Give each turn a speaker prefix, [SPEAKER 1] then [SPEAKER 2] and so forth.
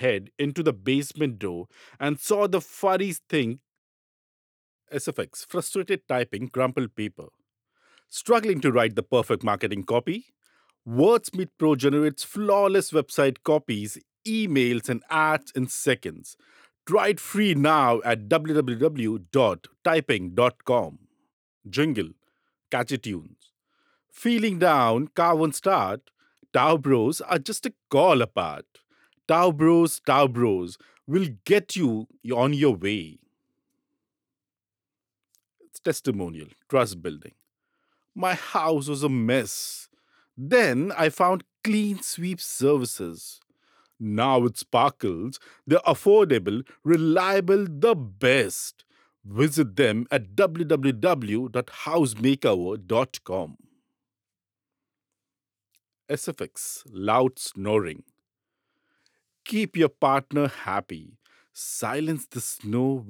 [SPEAKER 1] head into the basement door and saw the furry thing. SFX, frustrated typing crumpled paper. Struggling to write the perfect marketing copy? WordSmith Pro generates flawless website copies, emails, and ads in seconds. Try it free now at www.typing.com. Jingle, catchy tunes. Feeling down, car won't start. Tao Bros are just a call apart. Tao Bros will get you on your way. It's testimonial, trust building. My house was a mess. Then I found Clean Sweep Services. Now it sparkles. They're affordable, reliable, the best. Visit them at www.housemakeover.com. SFX, loud snoring. Keep your partner happy. Silence the snow